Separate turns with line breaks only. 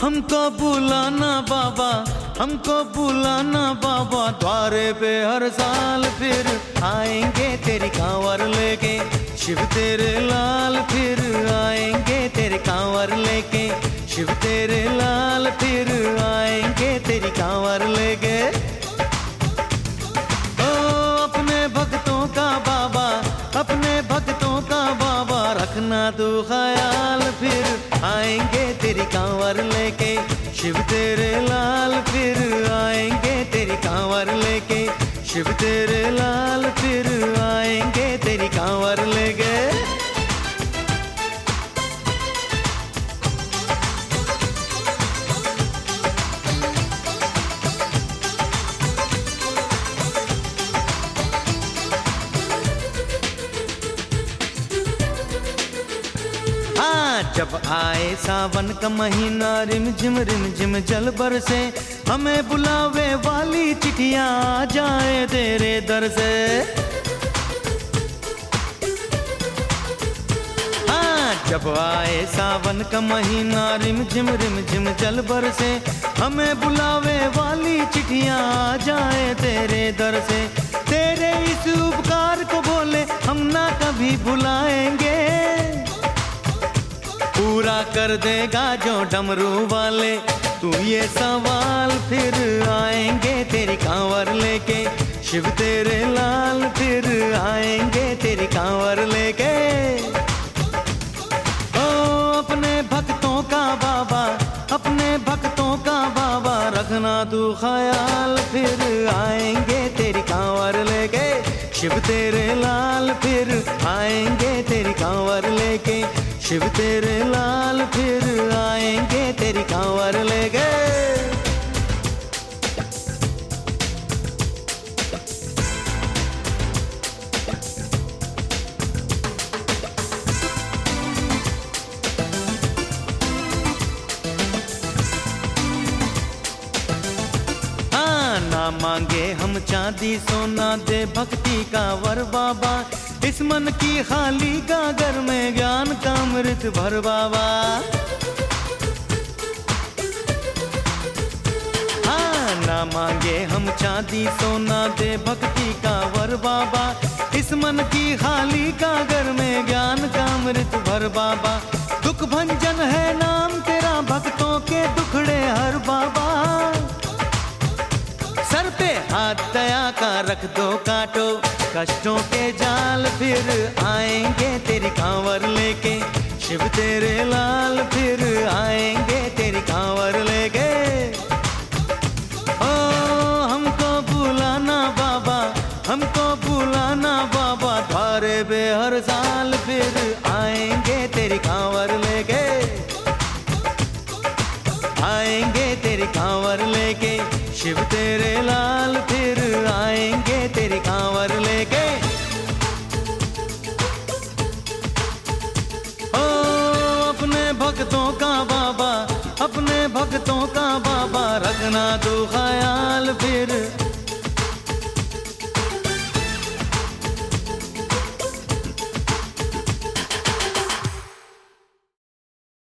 हमको बुलाना बाबा, हमको बुलाना बाबा, द्वारे पे हर साल फिर आएंगे तेरी कांवर लेके। शिव तेरे लाल फिर आएंगे तेरे कांवर लेके। शिव तेरे लाल फिर आएंगे तेरी कांवर लेके। ओ अपने भक्तों का बाबा, अपने भक्तों का बाबा, रखना तू ख्याल फिर आएंगे तेरी कांवर लेके। शिव तेरे लाल फिर आएंगे तेरी कांवर लेके। शिव तेरे लाल फिर आएंगे तेरी कांवर लेके। जब आए सावन का महीना, रिम झिम जल बरसे, हमें बुलावे वाली चिट्ठियां आ जाए तेरे दर से। जब आए सावन का महीना, रिम झिम जल बरसे, हमें बुलावे वाली चिट्ठियां आ जाए तेरे दर से। तेरे इस उपकार को बोले हम ना कभी भुलाएंगे, पूरा कर देगा जो डमरू वाले तू ये सवाल। फिर आएंगे तेरी कांवर लेके। शिव तेरे लाल फिर आएंगे तेरी कांवर लेके। ओ अपने भक्तों का बाबा, अपने भक्तों का बाबा, रखना तू ख्याल फिर आएंगे तेरी कांवर लेके। शिव तेरे लाल फिर आएंगे तेरी कांवर लेके। शिव तेरे लाल फिर आएंगे तेरी कांवर लेके। ना मांगे हम चांदी सोना, दे भक्ति का वर बाबा, इस मन की खाली गागर में ज्ञान का अमृत भर बाबा। हाँ ना मांगे हम चांदी सोना, दे भक्ति का वर बाबा, इस मन की खाली गागर में ज्ञान का अमृत भर बाबा। दुख भंजन है नाम तेरा, भक्तों के दुखड़े हर बाबा। सर पे हाथ दया का रख दो काटो, कष्टों के जाल फिर आएंगे तेरी कांवर लेके। शिव तेरे लाल फिर आएंगे तेरी कांवर लेके। ओ हमको बुलाना बाबा, हमको बुलाना बाबा, द्वारे पे हर साल फिर आएंगे तेरी कांवर लेके। आएंगे तेरी कांवर लेके। शिव तेरे लाल फिर आएंगे तेरी कांवर लेके। ओ अपने भक्तों का बाबा, अपने भक्तों का बाबा, रखना तू